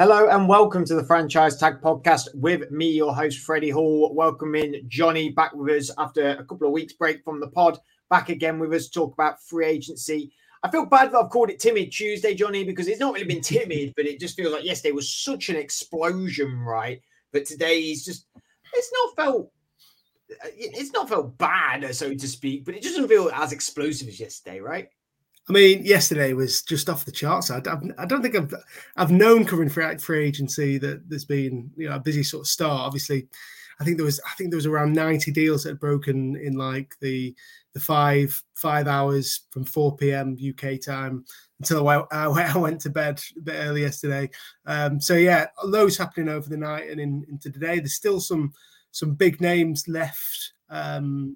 Hello and welcome to the Franchise Tag Podcast with me, your host, Freddie Hall. Welcoming Johnny back with us after a couple of weeks break from the pod. Back again with us to talk about free agency. I feel bad that I've called it Timid Tuesday, Johnny, because it's not really been timid, but it just feels like yesterday was such an explosion, right? But today it's not felt bad, so to speak, but it doesn't feel as explosive as yesterday, right? I mean, yesterday was just off the charts. I don't think I've known covering free agency that there's been a busy sort of start. Obviously, I think there was around 90 deals that had broken in like the 5 hours from 4 p.m. UK time until I went to bed a bit early yesterday. So yeah, loads happening over the night and into today. There's still some big names left on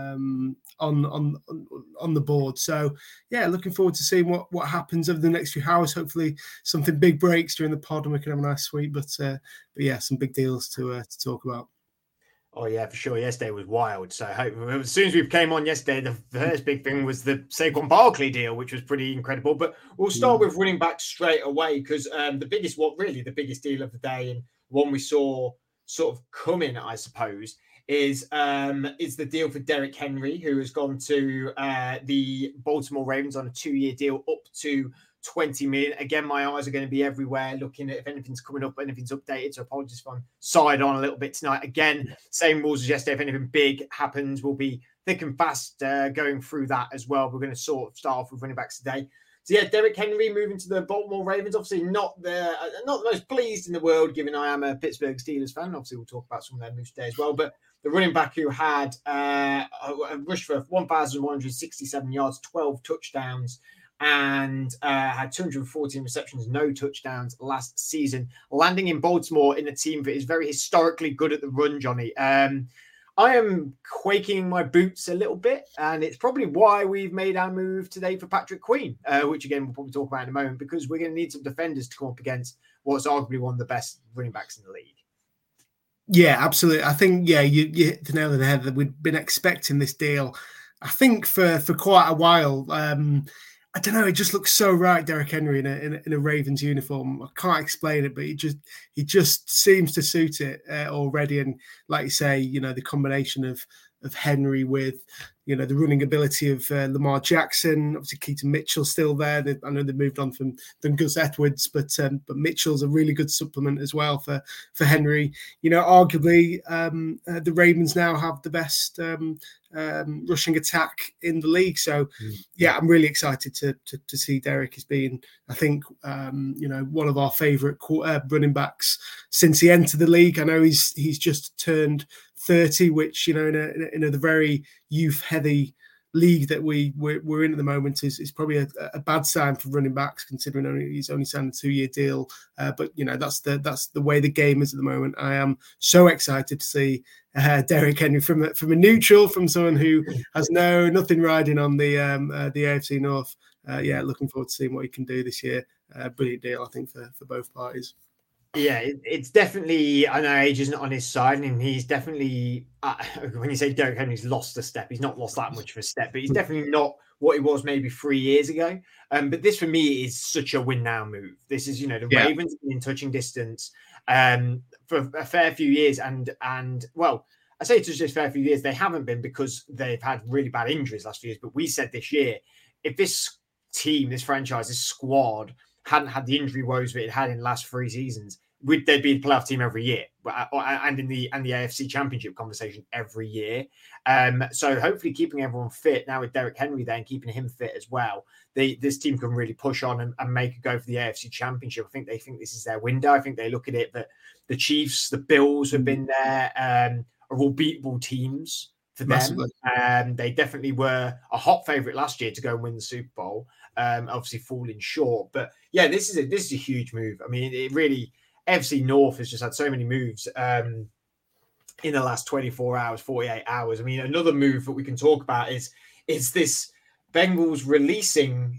the board. So yeah, looking forward to seeing what happens over the next few hours. Hopefully something big breaks during the pod and we can have a nice sweep. But yeah, some big deals to talk about. Oh yeah, for sure. Yesterday was wild. So as soon as we came on yesterday, the first big thing was the Saquon Barkley deal, which was pretty incredible. But we'll start with running back straight away because the biggest deal of the day and one we saw sort of coming, I suppose, is the deal for Derrick Henry, who has gone to the Baltimore Ravens on a 2-year deal up to $20 million. Again, my eyes are going to be everywhere looking at if anything's coming up, anything's updated. So apologies if I'm side on a little bit tonight. Again, same rules as yesterday. If anything big happens, we'll be thick and fast going through that as well. We're going to sort of start off with running backs today. So yeah, Derrick Henry moving to the Baltimore Ravens. Obviously not the most pleased in the world, given I am a Pittsburgh Steelers fan. Obviously, we'll talk about some of their moves today as well. But the running back who had a rush for 1,167 yards, 12 touchdowns, and had 214 receptions, no touchdowns last season, landing in Baltimore in a team that is very historically good at the run, Johnny. I am quaking my boots a little bit, and it's probably why we've made our move today for Patrick Queen, which again we'll probably talk about in a moment, because we're going to need some defenders to come up against what's arguably one of the best running backs in the league. Yeah, absolutely. I think, you hit the nail on the head that we'd been expecting this deal, I think, for quite a while. I don't know. It just looks so right, Derrick Henry in a Ravens uniform. I can't explain it, but he just seems to suit it already. And like you say, the combination of Henry with the running ability of Lamar Jackson. Obviously, Keaton Mitchell's still there. I know they've moved on from Gus Edwards, but Mitchell's a really good supplement as well for Henry. Arguably, the Ravens now have the best rushing attack in the league. So, yeah, I'm really excited to see Derrick as being, I think, one of our favourite running backs since he entered the league. I know he's just turned 30, which in the very youth-heavy league that we're in at the moment is probably a bad sign for running backs, considering he's only signed a 2-year deal. But that's the way the game is at the moment. I am so excited to see Derrick Henry from a neutral, from someone who has nothing riding on the AFC North. Looking forward to seeing what he can do this year. Brilliant deal, I think, for both parties. Yeah, it's definitely, I know age isn't on his side, and he's definitely, when you say Derrick Henry's lost a step, he's not lost that much of a step, but he's definitely not what he was maybe 3 years ago. But this for me is such a win now move. This is, the Ravens in touching distance for a fair few years. And well, I say it's just a fair few years. They haven't been because they've had really bad injuries last few years. But we said this year, if this team, this franchise, this squad hadn't had the injury woes that it had in the last 3 seasons, they'd be a playoff team every year, and in the AFC Championship conversation every year. So hopefully keeping everyone fit now with Derrick Henry there and keeping him fit as well, this team can really push on and make a go for the AFC Championship. I think they think this is their window. I think they look at it that the Chiefs, the Bills have been there, are all beatable teams for them. They definitely were a hot favorite last year to go and win the Super Bowl. Obviously falling short, but yeah, this is a huge move. I mean, it really. FC North has just had so many moves in the last 24 hours, 48 hours. I mean, another move that we can talk about is this Bengals releasing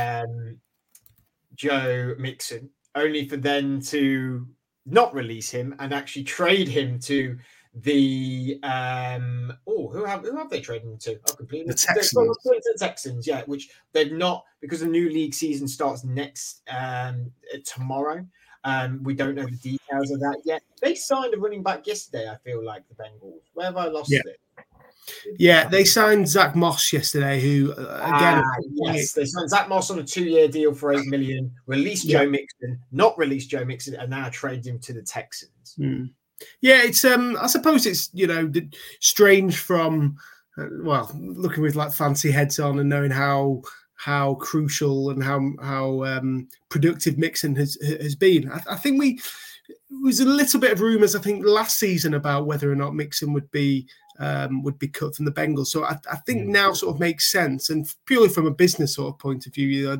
Joe Mixon, only for them to not release him and actually trade him to the who have they traded him to? The Texans. The Texans, yeah, which they've not, because the new league season starts next tomorrow. We don't know the details of that yet. They signed a running back yesterday, I feel like, the Bengals. Where have I lost it? Yeah, they signed Zach Moss yesterday, who, again... yes, they signed Zach Moss on a 2-year deal for $8 million, released Joe Mixon, not released Joe Mixon, and now traded him to the Texans. Yeah, it's I suppose it's, strange from, looking with like fancy heads on and knowing how crucial and how productive Mixon has been. I think it was a little bit of rumours, I think, last season about whether or not Mixon would be cut from the Bengals. So I think now sort of makes sense, and purely from a business sort of point of view,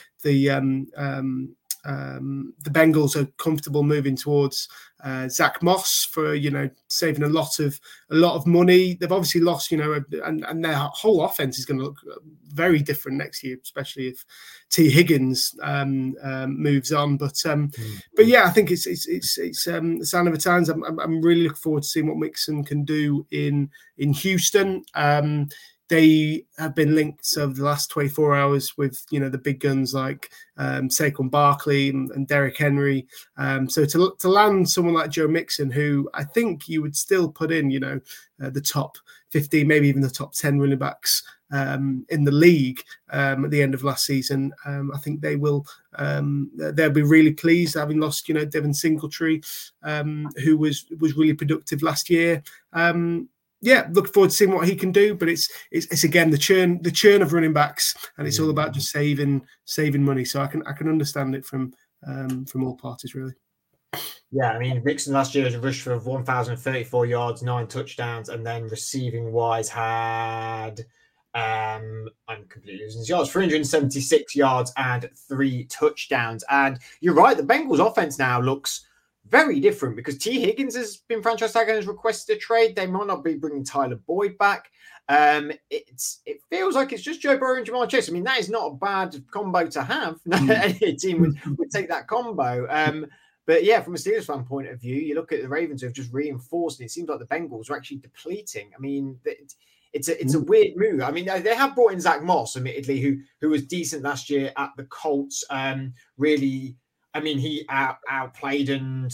the Bengals are comfortable moving towards Zach Moss for saving a lot of money. They've obviously lost, and their whole offense is going to look very different next year, especially if T. Higgins moves on. But yeah, I think it's a sign of the times. I'm really looking forward to seeing what Mixon can do in Houston. They have been linked over the last 24 hours with, the big guns like Saquon Barkley and Derrick Henry. So to land someone like Joe Mixon, who I think you would still put in, the top 15, maybe even the top 10 running backs in the league at the end of last season, I think they will. They'll be really pleased having lost, Devin Singletary, who was really productive last year. Yeah, look forward to seeing what he can do, but it's again the churn of running backs, and it's all about just saving money. So I can understand it from all parties, really. Yeah, I mean, Mixon last year was a rush for 1,034 yards, 9 touchdowns, and then receiving wise had I'm completely losing his yards, 376 yards and 3 touchdowns. And you're right, the Bengals offense now looks very different because T. Higgins has been franchise tag and has requested a trade. They might not be bringing Tyler Boyd back. It feels like it's just Joe Burrow and Jamar Chase. I mean, that is not a bad combo to have. Any team would take that combo. But yeah, from a Steelers fan point of view, you look at the Ravens who have just reinforced, and it seems like the Bengals are actually depleting. I mean, it's a weird move. I mean, they have brought in Zach Moss, admittedly, who was decent last year at the Colts. Really. I mean, he outplayed and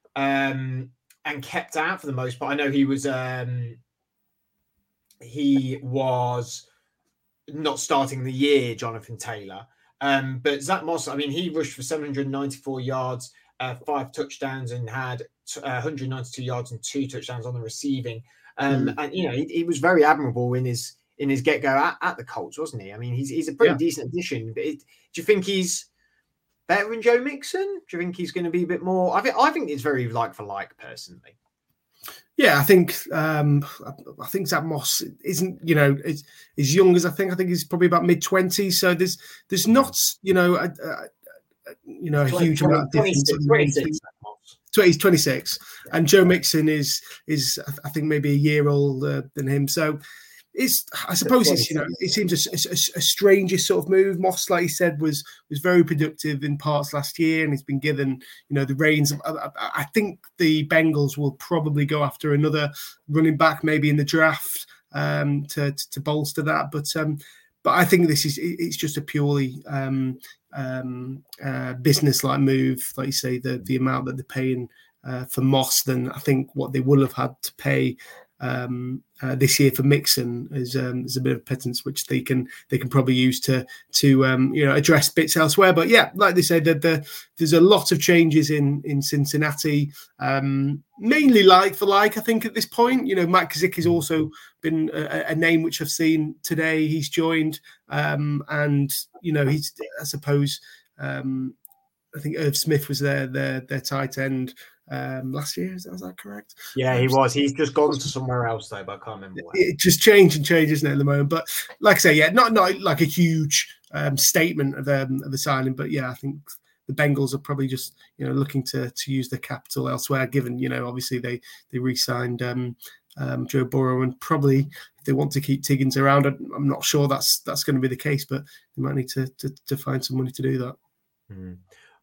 kept out for the most part. I know he was not starting the year, Jonathan Taylor. But Zach Moss, I mean, he rushed for 794 yards, 5 touchdowns, and had 192 yards and 2 touchdowns on the receiving. And he was very admirable in his get-go at the Colts, wasn't he? I mean, he's a pretty decent addition. But do you think he's better than Joe Mixon? Do you think he's going to be a bit more? I think it's very like for like, personally. Yeah, I think Zach Moss isn't, as young as I think. I think he's probably about mid-20s. So there's not, a huge amount of difference. 26. He's 26, and Joe Mixon is I think maybe a year older than him. So I suppose it seems a strangest sort of move. Moss, like he said, was very productive in parts last year, and he's been given the reins. I think the Bengals will probably go after another running back, maybe in the draft, to bolster that. But I think it's just a purely business-like move, like you say. The amount that they're paying for Moss than I think what they would have had to pay this year for Mixon is a bit of pittance, which they can probably use to address bits elsewhere. But yeah, like they say, there's a lot of changes in Cincinnati, mainly like for like. I think at this point, Mike Gesicki has also been a name which I've seen today. He's joined, and he's, I suppose, I think Irv Smith was their tight end last year. Is that correct? Yeah, he was. He's just gone to somewhere else though, but I can't remember where. It just changes, isn't it, at the moment? But like I say, yeah, not like a huge statement of the signing, but yeah, I think the Bengals are probably just looking to use the capital elsewhere. Given obviously they re-signed Joe Burrow, and probably if they want to keep Higgins around, I'm not sure that's going to be the case, but they might need to find some money to do that.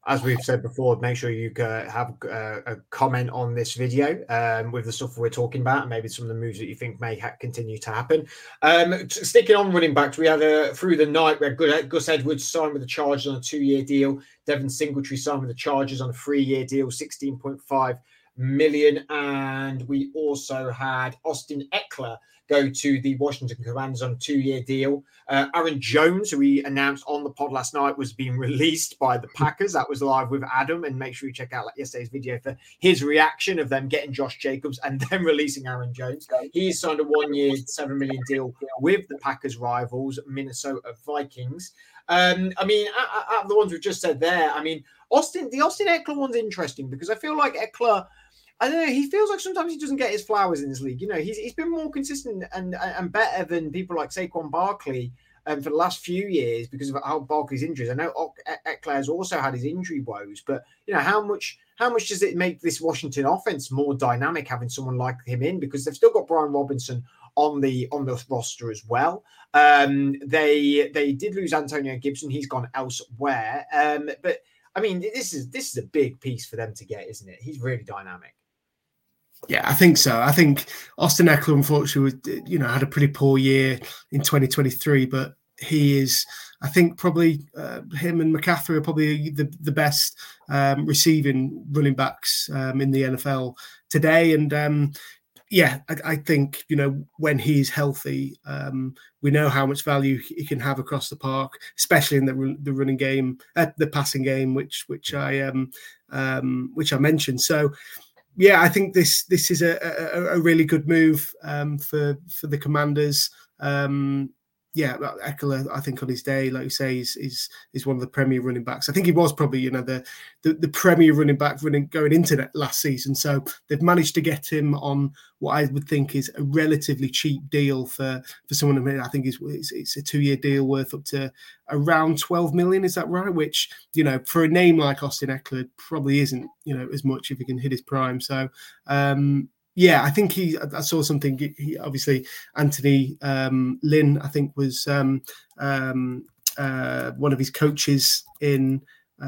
as we've said before, make sure you have a comment on this video with the stuff we're talking about, and maybe some of the moves that you think may continue to happen. Sticking on running backs, we had through the night, we had Gus Edwards signed with the Chargers on a 2-year deal. Devin Singletary signed with the Chargers on a 3-year deal, $16.5 million. And we also had Austin Ekeler go to the Washington Commanders on a 2-year deal. Aaron Jones, who we announced on the pod last night, was being released by the Packers. That was live with Adam, and make sure you check out yesterday's video for his reaction of them getting Josh Jacobs and then releasing Aaron Jones. He signed a 1-year, $7 million deal with the Packers' rivals, Minnesota Vikings. I mean, out of the ones we've just said there, I mean, the Austin Ekeler one's interesting because I feel like Ekeler, I don't know, he feels like sometimes he doesn't get his flowers in this league. You know, he's been more consistent and better than people like Saquon Barkley for the last few years because of how Barkley's injuries. I know Ekeler has also had his injury woes, but you know, how much does it make this Washington offense more dynamic having someone like him in? Because they've still got Brian Robinson on the roster as well. They did lose Antonio Gibson; he's gone elsewhere. But I mean, this is a big piece for them to get, isn't it? He's really dynamic. Yeah, I think so. I think Austin Ekeler, unfortunately, had a pretty poor year in 2023, but he is, I think, probably him and McCaffrey are probably the best receiving running backs in the NFL today. And yeah, I think, when he's healthy, we know how much value he can have across the park, especially in the running game, the passing game, which I mentioned. So, yeah, I think this is a really good move for the Commanders. Yeah, Ekeler, I think on his day, like you say, is one of the premier running backs. I think he was probably the premier running back going into that last season. So they've managed to get him on what I would think is a relatively cheap deal for someone. I mean, I think it's a 2-year deal worth up to around $12 million. Is that right? Which for a name like Austin Ekeler probably isn't as much if he can hit his prime. So. Yeah, I think I saw something. He obviously Anthony Lynn, I think, was one of his coaches in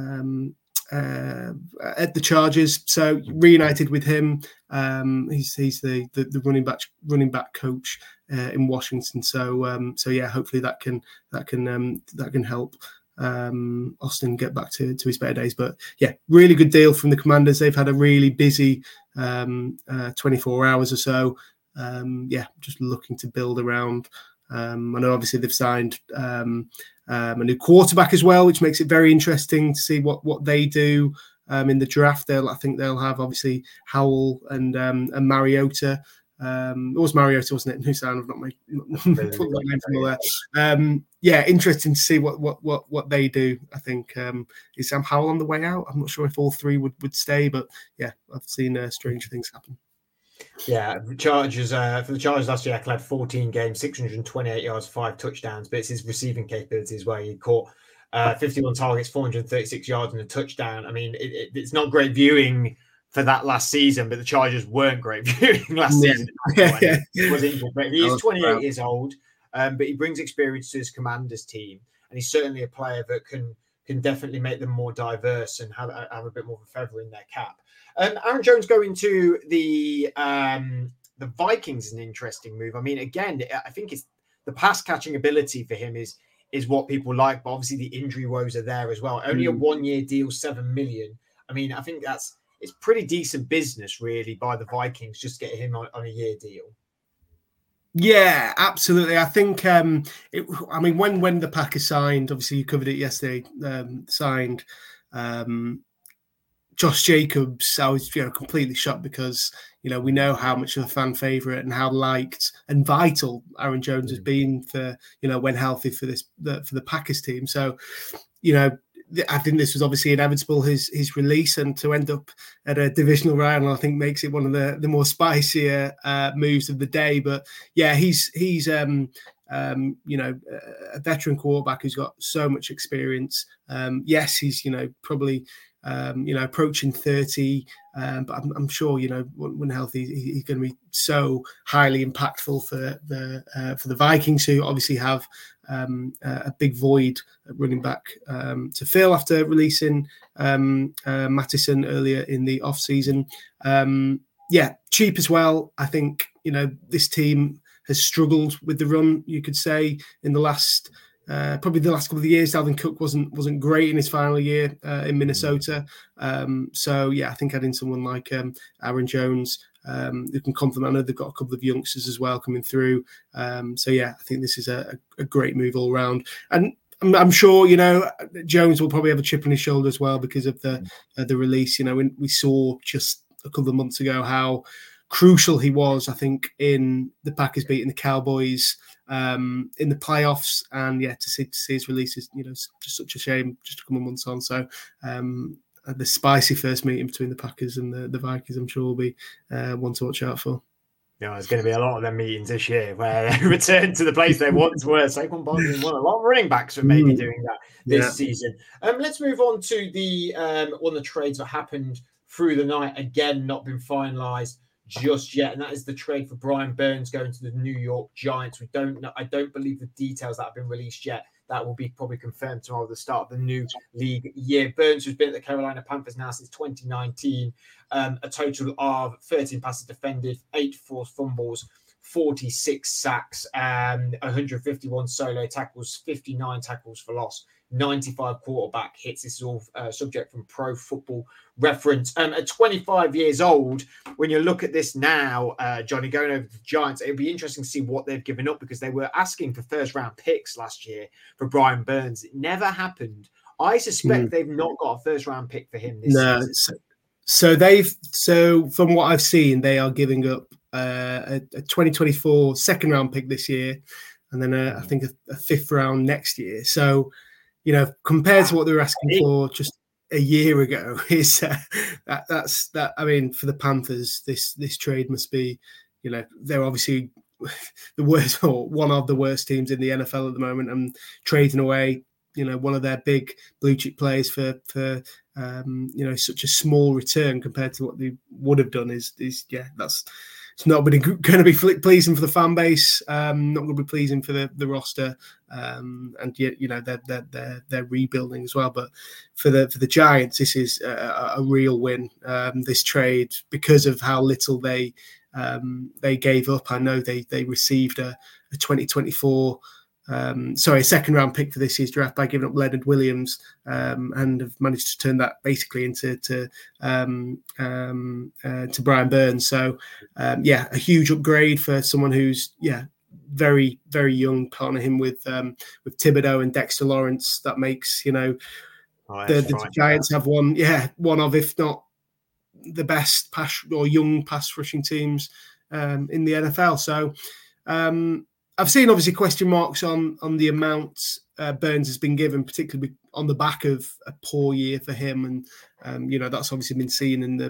at the Chargers. So reunited with him. He's the running back coach in Washington. So yeah, hopefully that can help Austin get back to his better days. But yeah, really good deal from the Commanders. They've had a really busy 24 hours or so. Yeah, just looking to build around. I know obviously they've signed a new quarterback as well, which makes it very interesting to see what they do in the draft. I think they'll have obviously Howell and Mariota. It was Mariota, wasn't it? Who sound not my put that name from there. Yeah, interesting to see what they do. I think is Sam Howell on the way out. I'm not sure if all three would stay, but yeah, I've seen strange things happen. Yeah, Chargers for the Chargers last year, Ekeler had 14 games, 628 yards, 5 touchdowns, but it's his receiving capabilities where he caught 51 targets, 436 yards and a touchdown. I mean, it's not great viewing for that last season, but the Chargers weren't great viewing last season. He was injured, but he is 28 years old, but he brings experience to his Commanders team, and he's certainly a player that can definitely make them more diverse and have a bit more of a feather in their cap. Aaron Jones going to the Vikings is an interesting move. I mean, again, I think it's the pass catching ability for him is what people like, but obviously the injury woes are there as well. Only a 1-year deal, $7 million. I mean, I think it's pretty decent business, really, by the Vikings just get him on a year deal. Yeah, absolutely. I think, when the Packers signed, obviously you covered it yesterday, signed Josh Jacobs, I was completely shocked because, we know how much of a fan favourite and how liked and vital Aaron Jones has been for, when healthy for the Packers team. So, I think this was obviously inevitable, his release, and to end up at a divisional round, I think makes it one of the more spicier moves of the day. But yeah, he's a veteran quarterback who's got so much experience. Yes, he's probably approaching 30, but I'm sure when healthy, he's going to be so highly impactful for the Vikings, who obviously have a big void at running back to fill after releasing Mattison earlier in the off season. Cheap as well. I think this team has struggled with the run, you could say, in the last probably the last couple of years. Dalvin Cook wasn't great in his final year in Minnesota. I think adding someone like Aaron Jones who can complement. I know they've got a couple of youngsters as well coming through. I think this is a great move all around. And I'm sure Jones will probably have a chip on his shoulder as well because of the release. When we saw just a couple of months ago how crucial he was, I think, in the Packers beating the Cowboys in the playoffs, and to see his release is just such a shame just a couple of months on. So the spicy first meeting between the Packers and the Vikings, I'm sure, will be one to watch out for. There's going to be a lot of them meetings this year where they return to the place they once were. Saquon Barkley won a lot of running backs for maybe doing that this season. Let's move on to the one of the trades that happened through the night. Again, not been finalised just yet, and that is the trade for Brian Burns going to the New York Giants. I don't believe the details that have been released yet. That will be probably confirmed tomorrow at the start of the new league year. Burns, who's been at the Carolina Panthers now since 2019, a total of 13 passes defended, 8 forced fumbles, 46 sacks, 151 solo tackles, 59 tackles for loss, 95 quarterback hits. This is all subject from Pro Football Reference. At 25 years old, when you look at this now, Johnny, going over to the Giants, it'll be interesting to see what they've given up, because they were asking for first-round picks last year for Brian Burns. It never happened. I suspect they've not got a first-round pick for him this season. So from what I've seen, they are giving up a 2024 second-round pick this year, and then I think a fifth-round next year. So, compared to what they were asking for just a year ago, is that's I mean, for the Panthers, this trade must be, they're obviously the worst, or one of the worst teams in the NFL at the moment, and trading away, one of their big blue chip players for such a small return compared to what they would have done is that's. It's not going to be pleasing for the fan base. Not going to be pleasing for the roster, and yet they're rebuilding as well. But for the Giants, this is a real win. This trade, because of how little they gave up. I know they received a 2024. A second round pick for this year's draft by giving up Leonard Williams, and have managed to turn that basically into Brian Burns. So a huge upgrade for someone who's very, very young. Partner him with Thibodeau and Dexter Lawrence. That makes the Giants have one of, if not the best pass or young pass rushing teams in the NFL. So. I've seen obviously question marks on the amount Burns has been given, particularly on the back of a poor year for him, and that's obviously been seen in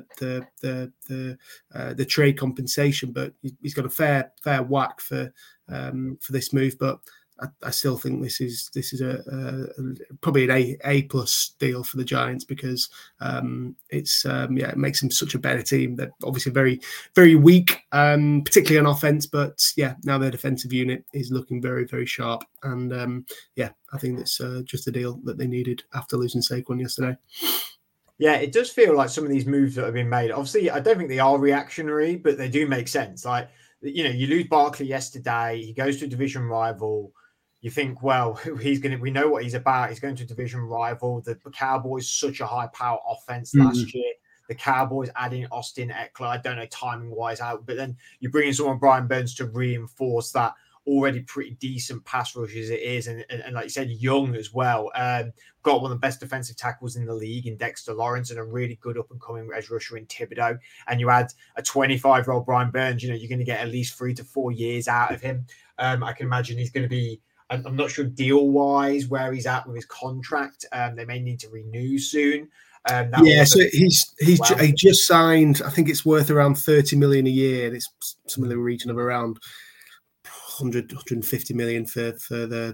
the trade compensation. But he's got a fair whack for this move. But I still think this is probably an A+ deal for the Giants, because it makes them such a better team. They're obviously very, very weak, particularly on offense, but now their defensive unit is looking very, very sharp, and I think that's just a deal that they needed after losing Saquon yesterday. Yeah, it does feel like some of these moves that have been made, obviously I don't think they are reactionary, but they do make sense. Like, you lose Barkley yesterday, he goes to a division rival. You think, well, we know what he's about. He's going to a division rival. The Cowboys, such a high-power offense last year. The Cowboys adding Austin Eckler, I don't know timing-wise out, but then you bring in someone, Brian Burns, to reinforce that already pretty decent pass rush as it is, and like you said, young as well. Got one of the best defensive tackles in the league in Dexter Lawrence, and a really good up-and-coming edge rusher in Thibodeau. And you add a 25-year-old Brian Burns, you're going to get at least 3 to 4 years out of him. I can imagine he's going to be, I'm not sure deal-wise where he's at with his contract. They may need to renew soon. So he just signed. I think it's worth around $30 million a year, and it's somewhere in the region of around 150 million for the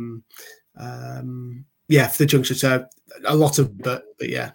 for the junction. So a lot of, but yeah.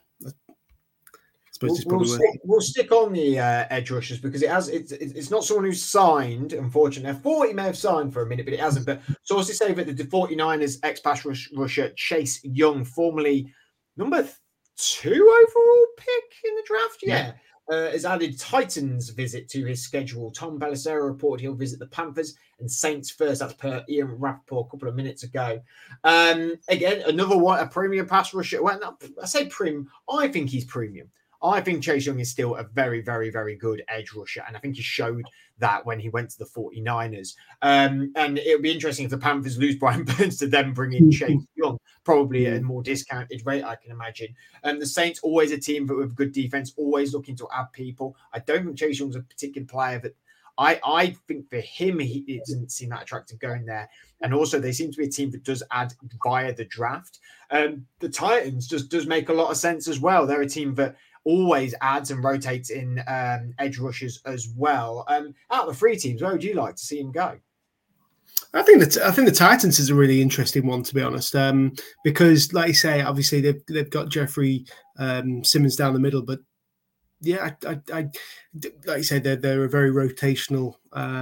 We'll stick on the edge rushers because it's not someone who's signed, unfortunately. I thought he may have signed for a minute, but it hasn't. But sources say that the 49ers ex-pass rusher Chase Young, formerly number 2 overall pick in the draft, has added Titans visit to his schedule. Tom Pelissero reported he'll visit the Panthers and Saints first. That's per Ian Rappaport a couple of minutes ago. Again, another one, a premium pass rusher. Well, I say premium. I think he's premium. I think Chase Young is still a very, very, very good edge rusher. And I think he showed that when he went to the 49ers. And it'll be interesting if the Panthers lose Brian Burns to them bring in Chase Young, probably at a more discounted rate, I can imagine. The Saints, always a team but with good defense, always looking to add people. I don't think Chase Young's a particular player that I think for him, it doesn't seem that attractive going there. And also, they seem to be a team that does add via the draft. The Titans just does make a lot of sense as well. They're a team that always adds and rotates in edge rushers as well. Out of the 3 teams, where would you like to see him go? I think the Titans is a really interesting one, to be honest, because, like you say, obviously they've got Jeffrey Simmons down the middle, but yeah, I like you said, they're a very rotational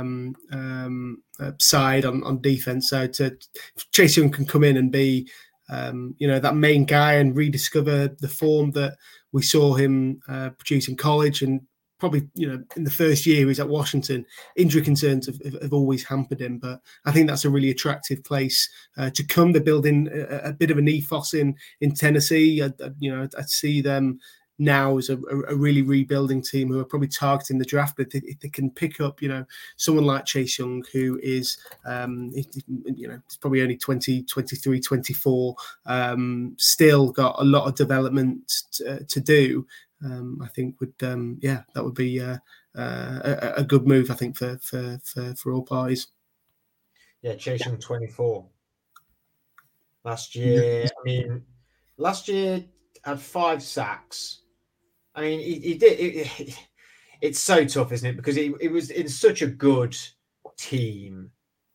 side on defense. So Chase Young can come in and be that main guy and rediscover the form that we saw him produce in college, and probably, in the first year he was at Washington, injury concerns have always hampered him. But I think that's a really attractive place to come. They're building a bit of an ethos in Tennessee. I see them now as a really rebuilding team who are probably targeting the draft, but if they can pick up, someone like Chase Young, who is, it's probably only 20, 23, 24, still got a lot of development to do. I think that would be a good move, I think, for all parties. Yeah, Chase Young, 24. Last year, last year had 5 sacks. I mean, he did. It's so tough, isn't it? Because he was in such a good team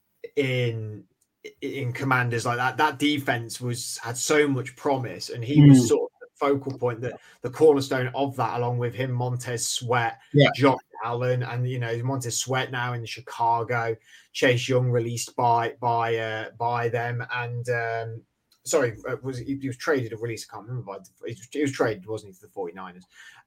in Commanders like that. That defense had so much promise, and he was sort of the focal point, the cornerstone of that, along with him, Montez Sweat, Josh Allen, and Montez Sweat now in Chicago. Chase Young released by them, and. He was traded or released? I can't remember. He was traded, wasn't he, to the 49ers?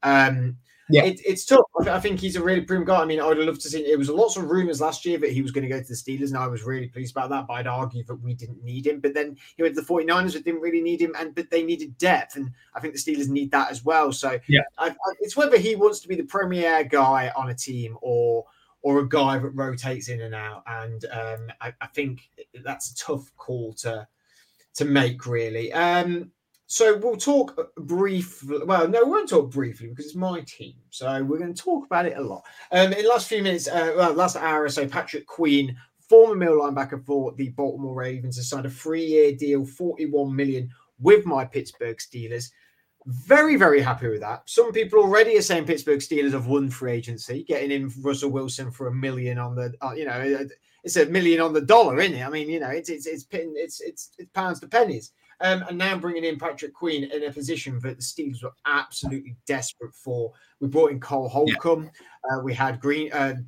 It's tough. I think he's a really prime guy. I mean, I would have loved to see. It was lots of rumors last year that he was going to go to the Steelers, and I was really pleased about that. But I'd argue that we didn't need him. But then he went to the 49ers that didn't really need him, but they needed depth, and I think the Steelers need that as well. So it's whether he wants to be the premier guy on a team or a guy that rotates in and out. And I think that's a tough call to make, really. So we'll talk briefly. Well, no, we won't talk briefly because it's my team. So we're going to talk about it a lot. In the last few minutes, last hour or so, Patrick Queen, former middle linebacker for the Baltimore Ravens, has signed a 3-year deal, $41 million, with my Pittsburgh Steelers. Very, very happy with that. Some people already are saying Pittsburgh Steelers have won free agency, getting in Russell Wilson for $1 million on the, it's $1 million on the dollar, isn't it? I mean, it's pounds to pennies. And now bringing in Patrick Queen in a position that the Steelers were absolutely desperate for. We brought in Cole Holcomb. We had Quan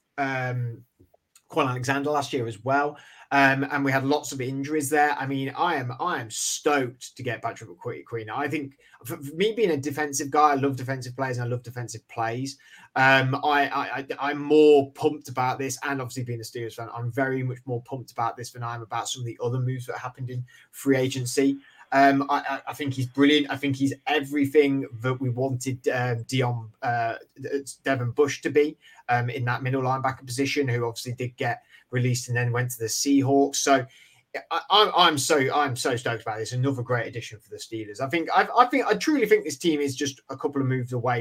Alexander last year as well. And we had lots of injuries there. I mean, I am stoked to get Patrick Queen. I think, for me being a defensive guy, I love defensive players and I love defensive plays. I'm more pumped about this, and obviously being a Steelers fan, I'm very much more pumped about this than I am about some of the other moves that happened in free agency. I think he's brilliant. I think he's everything that we wanted Devin Bush to be in that middle linebacker position, who obviously did get released and then went to the Seahawks. So I'm so stoked about this. Another great addition for the Steelers. I truly think this team is just a couple of moves away.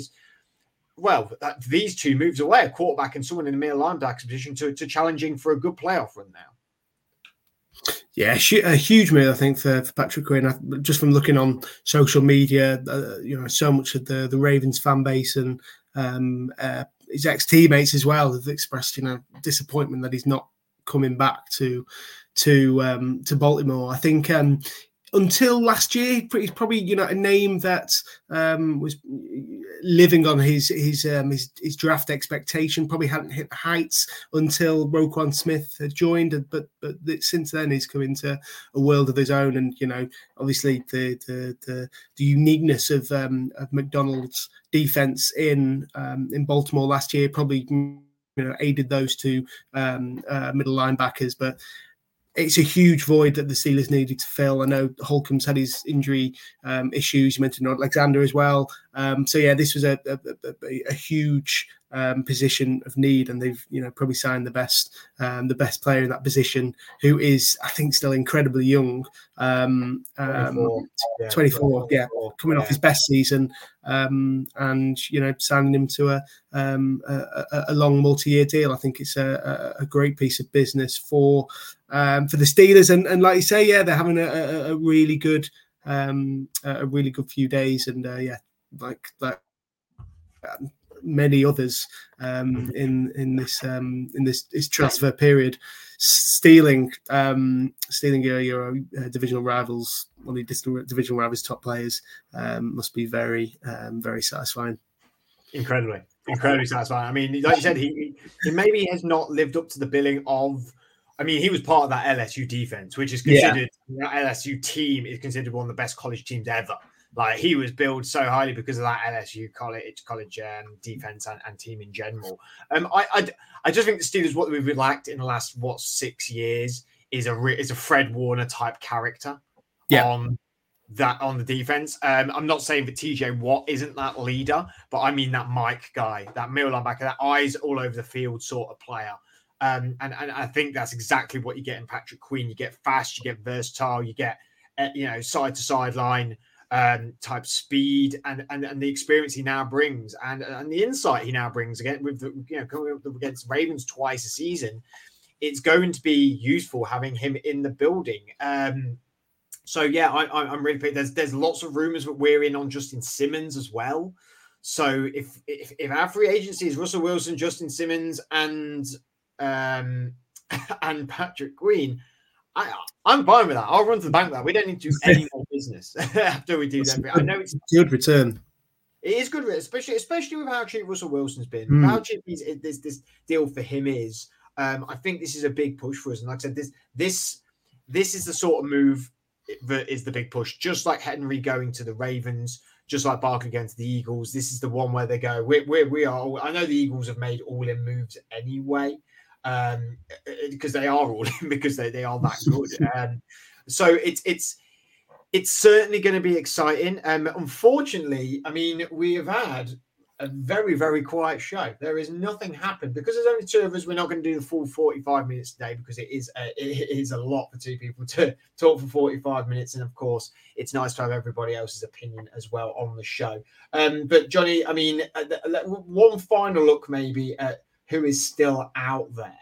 These 2 moves away, a quarterback and someone in the middle linebacker position to challenging for a good playoff run now. Yeah, a huge move, I think, for Patrick Queen. Just from looking on social media, so much of the Ravens fan base and his ex-teammates as well have expressed, disappointment that he's not coming back to Baltimore. I think until last year, he's probably a name that was living on his draft expectation. Probably hadn't hit the heights until Roquan Smith had joined, but since then he's come into a world of his own. And obviously the uniqueness of McDonald's defense in Baltimore last year probably aided those two middle linebackers, but it's a huge void that the Steelers needed to fill. I know Holcomb's had his injury issues. You mentioned Alexander as well. So yeah, this was a huge position of need, and they've probably signed the best player in that position, who is, I think, still incredibly young. 24, coming off his best season, and signing him to a long multi-year deal. I think it's a great piece of business for the Steelers, and like you say, they're having a really good few days, and like many others in this transfer period, stealing your divisional rivals, one of the divisional rivals' top players, must be very very satisfying. Incredibly satisfying. I mean, like you said, he maybe has not lived up to the billing of. I mean, he was part of that LSU defense, which is considered that LSU team is considered one of the best college teams ever. Like, he was billed so highly because of that LSU college defense and team in general. I just think the Steelers, what we've lacked in the last 6 years is a Fred Warner type character on the defense. I'm not saying that TJ Watt isn't that leader, but I mean that Mike guy, that middle linebacker, that eyes all over the field sort of player. And I think that's exactly what you get in Patrick Queen. You get fast, you get versatile, you get side to sideline type speed, and the experience he now brings, and the insight he now brings again with coming up against Ravens twice a season. It's going to be useful having him in the building. So yeah, I'm really pleased. There's lots of rumors that we're in on Justin Simmons as well. So if our free agency is Russell Wilson, Justin Simmons, and Patrick Queen, I'm fine with that. I'll run to the bank with that. We don't need to do any more business after we do that. I know it's good return. It is good, especially with how cheap Russell Wilson's been. How cheap this deal for him is. I think this is a big push for us. And like I said, this is the sort of move that is the big push. Just like Henry going to the Ravens, just like Barkley going to the Eagles. This is the one where they go. We are. I know the Eagles have made all-in moves anyway. Because they are all in, because they are that good. So it's certainly going to be exciting. Unfortunately, I mean, we have had a very, very quiet show. There is nothing happened because there's only two of us. We're not going to do the full 45 minutes today because it is a lot for two people to talk for 45 minutes. And of course, it's nice to have everybody else's opinion as well on the show. But Johnny, I mean, one final look maybe at who is still out there.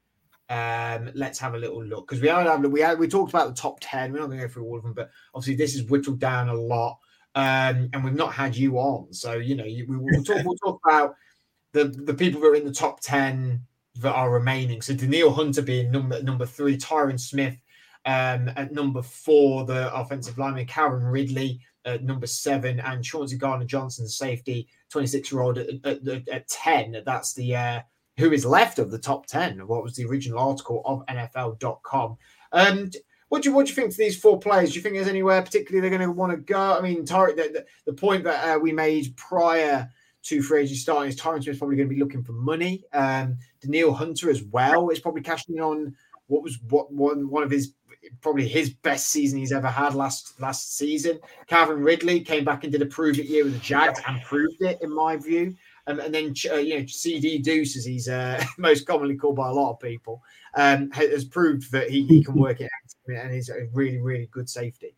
Let's have a little look, because we talked about the top 10. We're not going to go through all of them, but obviously this is whittled down a lot, and we've not had you on, so we'll talk about the people that are in the top 10 that are remaining. So Danielle Hunter being number 3, Tyron Smith at number 4, the offensive lineman Calvin Ridley at number 7, and Chauncey Gardner-Johnson, safety, 26-year-old at 10. That's the who is left of the top 10. What was the original article of NFL.com? What do you think of these 4 players? Do you think there's anywhere particularly they're going to want to go? I mean, the point that we made prior to free agency starting is Tyron Smith's probably going to be looking for money. Danielle Hunter as well is probably cashing in on one of his probably his best season he's ever had last season. Calvin Ridley came back and did a prove it year with the Jags and proved it, in my view. And then CD Deuce, as he's most commonly called by a lot of people, has proved that he can work it out, and he's a really, really good safety.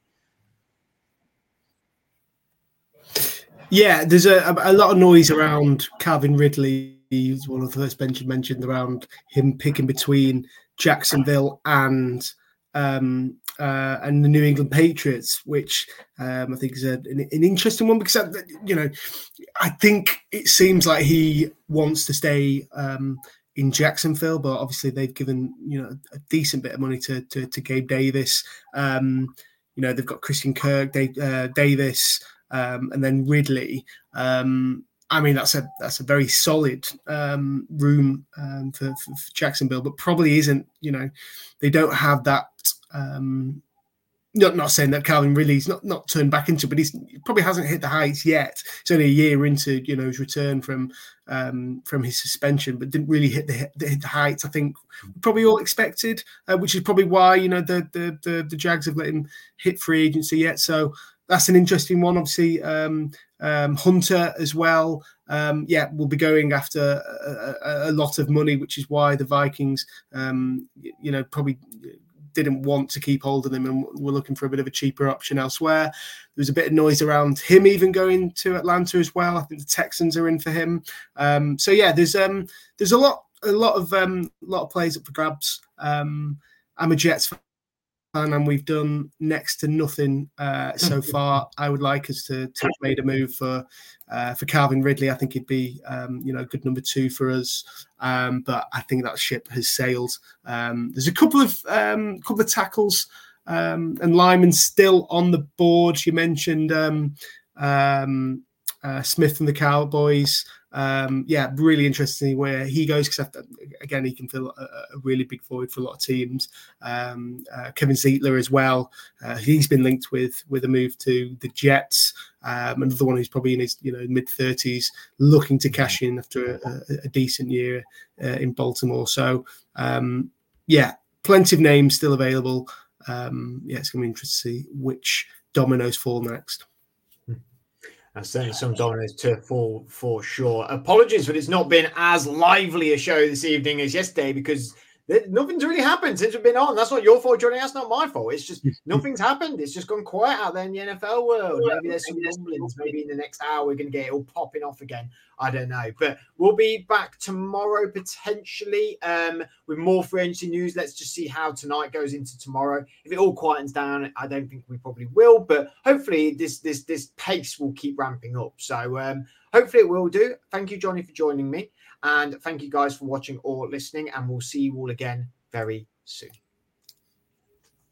Yeah, there's a lot of noise around Calvin Ridley. He's one of the first mentioned around him picking between Jacksonville and the New England Patriots, which I think is an interesting one, because I think it seems like he wants to stay in Jacksonville, but obviously they've given a decent bit of money to Gabe Davis. They've got Christian Kirk, Davis, and then Ridley. I mean, that's a very solid room for Jacksonville, but probably isn't. They don't have that. Not saying that Calvin Ridley's not turned back into, but he probably hasn't hit the heights yet. It's only a year into his return from his suspension, but didn't really hit the heights I think probably all expected, which is probably why the Jags have let him hit free agency yet. So that's an interesting one. Obviously, Hunter as well. Will be going after a lot of money, which is why the Vikings, probably didn't want to keep hold of him and were looking for a bit of a cheaper option elsewhere. There was a bit of noise around him even going to Atlanta as well. I think the Texans are in for him. There's a lot of players up for grabs. I'm a Jets fan, and we've done next to nothing so far. I would like us to have made a move for Calvin Ridley. I think he'd be good number 2 for us. But I think that ship has sailed. There's a couple of tackles and linemen still on the board. You mentioned Smith from the Cowboys. Really interesting where he goes, because again, he can fill a really big void for a lot of teams. Kevin Zeitler as well. He's been linked with a move to the Jets. Another one who's probably in his mid-30s, looking to cash in after a decent year in Baltimore. So plenty of names still available. It's going to be interesting to see which dominoes fall next. Certainly some dominoes to fall for sure. Apologies, but it's not been as lively a show this evening as yesterday, because nothing's really happened since we've been on. That's not your fault, Johnny. That's not my fault. It's just nothing's happened. It's just gone quiet out there in the NFL world. Maybe there's some rumblings. Maybe in the next hour we're going to get it all popping off again. I don't know. But we'll be back tomorrow potentially with more free agency news. Let's just see how tonight goes into tomorrow. If it all quietens down, I don't think we probably will. But hopefully this pace will keep ramping up. So hopefully it will do. Thank you, Johnny, for joining me. And thank you guys for watching or listening. And we'll see you all again very soon.